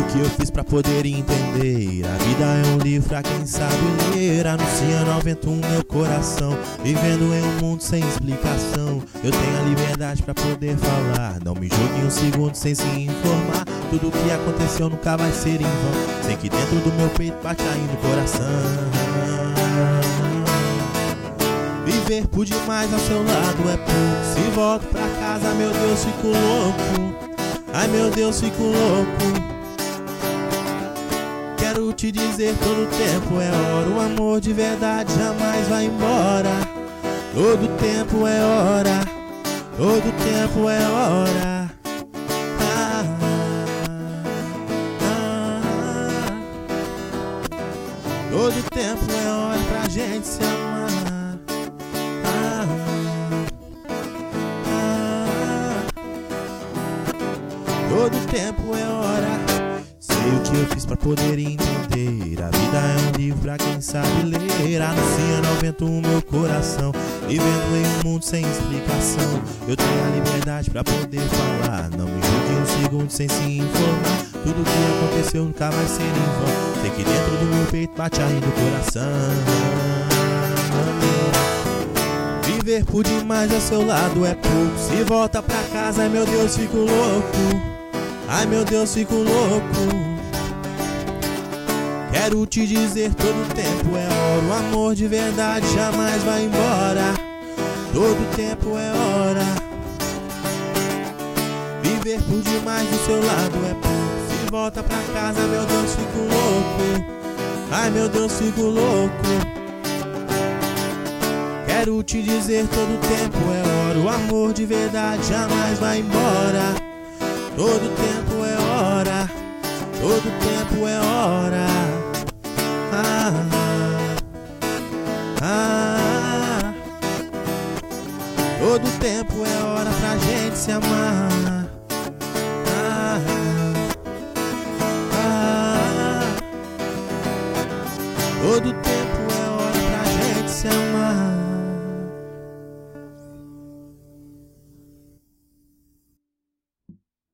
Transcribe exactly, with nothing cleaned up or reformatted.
que eu fiz pra poder entender. A vida é um livro pra quem sabe ler, anunciando ao vento meu coração, vivendo em um mundo sem explicação. Eu tenho a liberdade pra poder falar, não me julgue em um segundo sem se informar. Tudo que aconteceu nunca vai ser em vão, sei que dentro do meu peito bate ainda o coração. Viver por demais ao seu lado é pouco, se volto pra casa, meu Deus, fico louco. Ai meu Deus, fico louco. Quero te dizer, todo tempo é hora, o amor de verdade jamais vai embora. Todo tempo é hora, todo tempo é hora. Ah, ah, ah. Todo tempo é hora pra gente se amar. Ah, ah. Todo tempo é hora. Sei o que eu fiz pra poder entender. A vida é um livro pra quem sabe ler, anunciando ao vento o meu coração, vivendo em um mundo sem explicação. Eu tenho a liberdade pra poder falar, não me julgue em um segundo sem se informar. Tudo que aconteceu nunca vai ser em vão, sei que dentro do meu peito bate ainda o coração. Viver por demais ao seu lado é pouco, se volta pra casa, ai meu Deus, fico louco. Ai meu Deus, fico louco. Quero te dizer, todo tempo é hora, o amor de verdade jamais vai embora. Todo tempo é hora. Viver por demais do seu lado é pouco, se volta pra casa, meu Deus, fico louco. Ai meu Deus, fico louco. Quero te dizer, todo tempo é hora, o amor de verdade jamais vai embora. Todo tempo é hora, todo tempo é hora. Ah, ah, ah. Todo tempo é hora pra gente se amar. Ah, ah, ah. Todo tempo